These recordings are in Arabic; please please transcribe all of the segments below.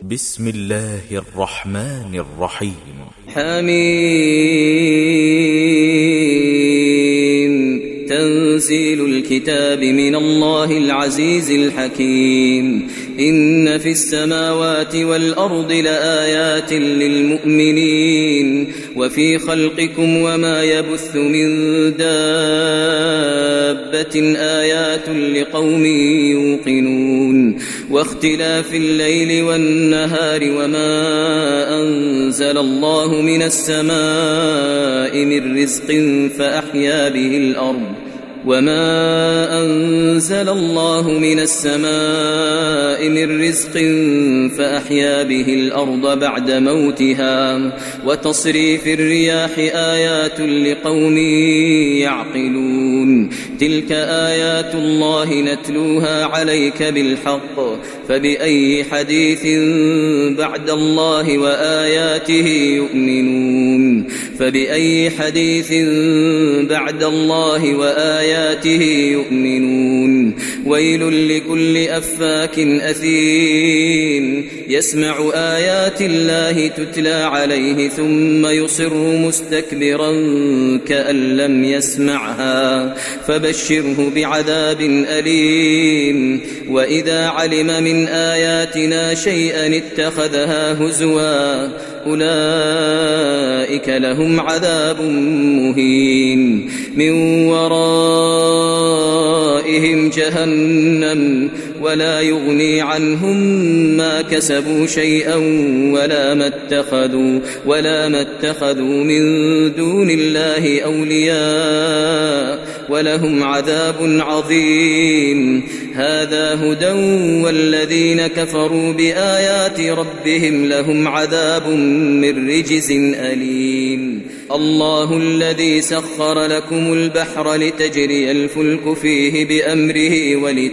بسم الله الرحمن الرحيم. حميم. تنزيل الكتاب من الله العزيز الحكيم. إن في السماوات والأرض لآيات للمؤمنين وفي خلقكم وما يبث من دابة آيات لقوم يوقنون واختلاف الليل والنهار وما أنزل الله من السماء من رزق فأحيا به الأرض بعد موتها وتصريف الرياح آيات لقوم يعقلون. تلك آيات الله نتلوها عليك بالحق فبأي حديث بعد الله وآياته يؤمنون. ويل لكل أفاك أثيم يسمع آيات الله تتلى عليه ثم يصر مستكبرا كأن لم يسمعها فبشره بعذاب أليم. وإذا علم من آياتنا شيئا اتخذها هزوا أولئك لهم عذاب مهين. من ورائهم جهنم ولا يغني عنهم ما كسبوا شيئا ولا ما اتخذوا من دون الله أولياء ولهم عذاب عظيم. هذا هدى والذين كفروا بآيات ربهم لهم عذاب من رجز أليم. الله الذي سخر لكم البحر لتجري الفلك فيه بأمره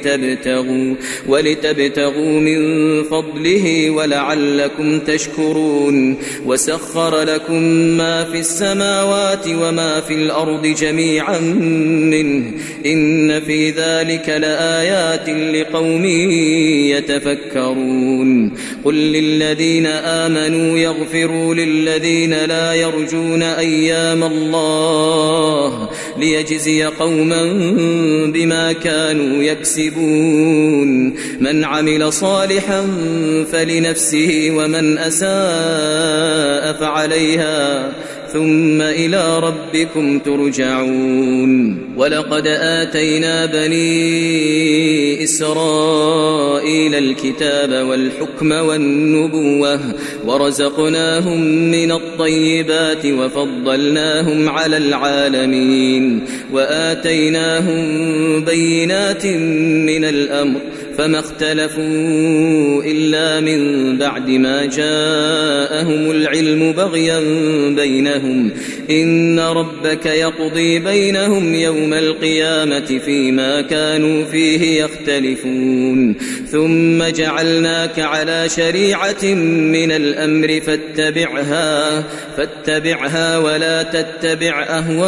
ولتبتغوا من فضله ولعلكم تشكرون. وسخر لكم ما في السماوات وما في الأرض جميعا منه إن في ذلك لآيات لقوم يتفكرون. قل للذين آمنوا يغفروا للذين لا يرجون أيام الله ليجزي قوما بما كانوا يكسبون. من عمل صالحا فلنفسه ومن أساء فعليها ثم إلى ربكم ترجعون. ولقد آتينا بني إسرائيل الكتاب والحكم والنبوة ورزقناهم من الطيبات وفضلناهم على العالمين وآتيناهم بينات من الأمر فما اختلفوا إلا من بعد ما جاءهم العلم بغيا بينهم. إن ربك يقضي بينهم يوم القيامة فيما كانوا فيه يختلفون. ثم جعلناك على شريعة من الأمر فاتبعها ولا تتبع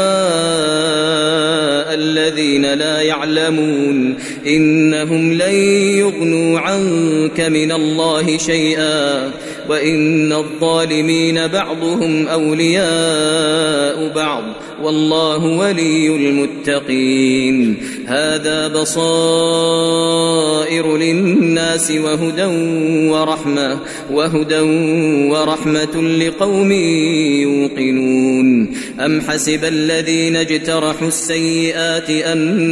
أهواء الذين لا يعلمون إنهم لن يغنوا عنك من الله شيئا وإن الظالمين بعضهم أولياء بعض والله ولي المتقين. هذا بصائر للناس وهدى ورحمة لقوم يوقنون. أم حسب الذين اجترحوا السيئات أن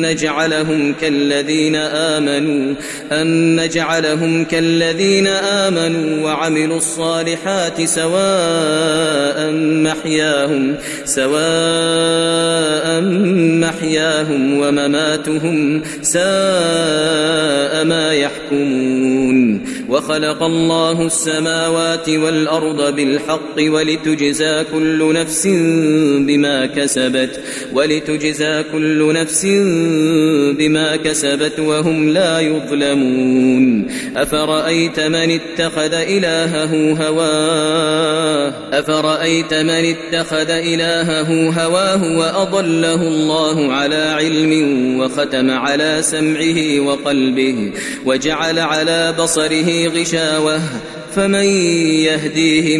نجعلهم كالذين آمنوا وعملوا الصالحات سواء محياهم ومماتهم ساء ما يحكمون. وخلق الله السماوات والأرض بالحق ولتجزى كل نفس بما كسبت وهم لا يظلمون. أفرأيت من اتخذ إلهه هواه وأضله الله على علم وختم على سمعه وقلبه وجعل على بصره غشاوة فمن يهديه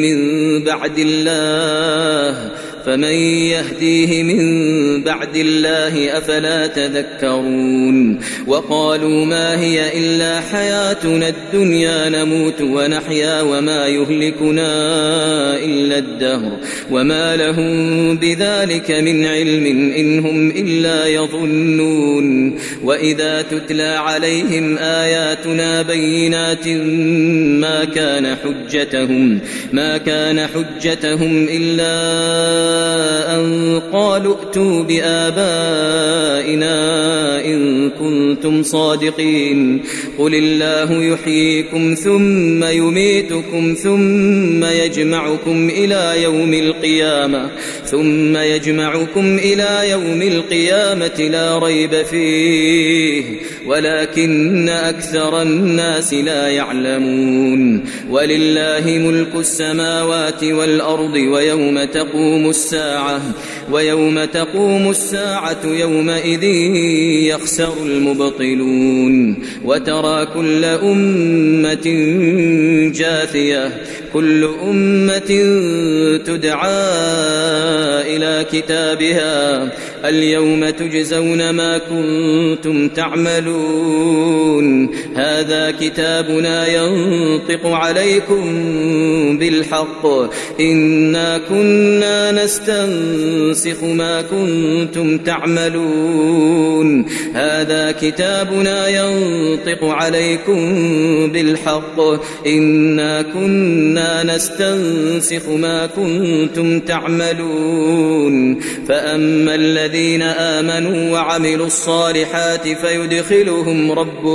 من بعد الله أفلا تذكرون وقالوا ما هي إلا حياتنا الدنيا نموت ونحيا وما يهلكنا إلا الدهر وما لهم بذلك من علم إن هم إلا يظنون وإذا تتلى عليهم آياتنا بينات ما كان حجتهم إلا أن قالوا ائتوا بآبائنا إن كنتم صادقين قل الله يحييكم ثم يميتكم ثم يجمعكم إلى يوم القيامة لا ريب فيه ولكن أكثر الناس لا يعلمون ولله ملك السماوات والأرض ويوم تقوم الساعة يومئذ يخسر المبطلون وترى كل أمة جاثية كل أمة تدعى إلى كتابها اليوم تجزون ما كنتم تعملون هذا كتابنا ينطق عليكم بالحق إنا كنا نستنسخ ما كنتم تعملون هذا كتابنا ينطق عليكم بالحق إنا كنا نستنسخ ما كنتم تعملون فأما الذين آمنوا وعملوا الصالحات فيدخلهم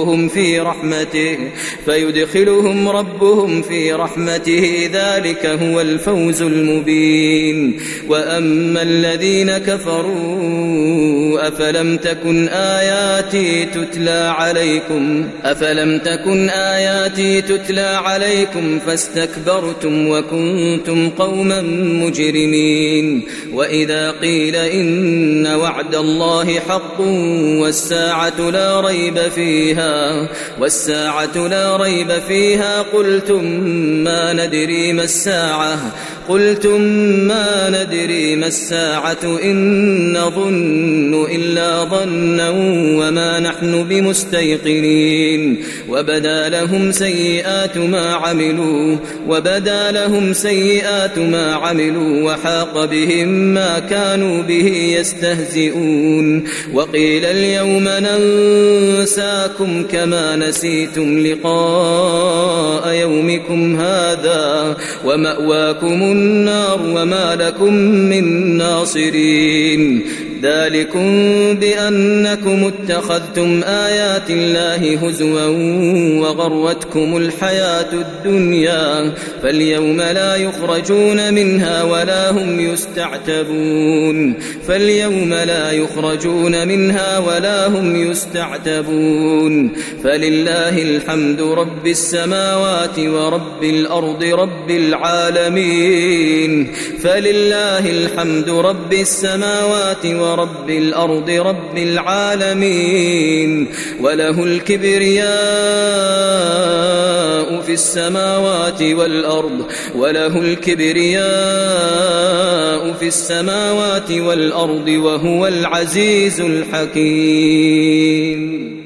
ربهم في رحمته ذلك هو الفوز المبين وأما الذين كفروا أفلم تكن آياتي تتلى عليكم فاستكبرتم وكنتم قوما مجرمين وإذا قيل إن وعد الله حق والساعة لا ريب فيها قلتم ما ندري ما الساعة إن نظن إلا ظنا وما نحن بمستيقنين وبدا لهم سيئات ما عملوا وحاق بهم ما كانوا به يستهزئون وقيل اليوم ننساكم كما نسيتم لقاء يومكم هذا ومأواكم النار وما لكم من ناصرين ذلكم بأنكم اتخذتم آيات الله هزوا وغرتكم الحياة الدنيا فاليوم لا يخرجون منها ولا هم يستعتبون فلله الحمد رب السماوات ورب الأرض رب العالمين وله الكبرياء في السماوات والأرض وهو العزيز الحكيم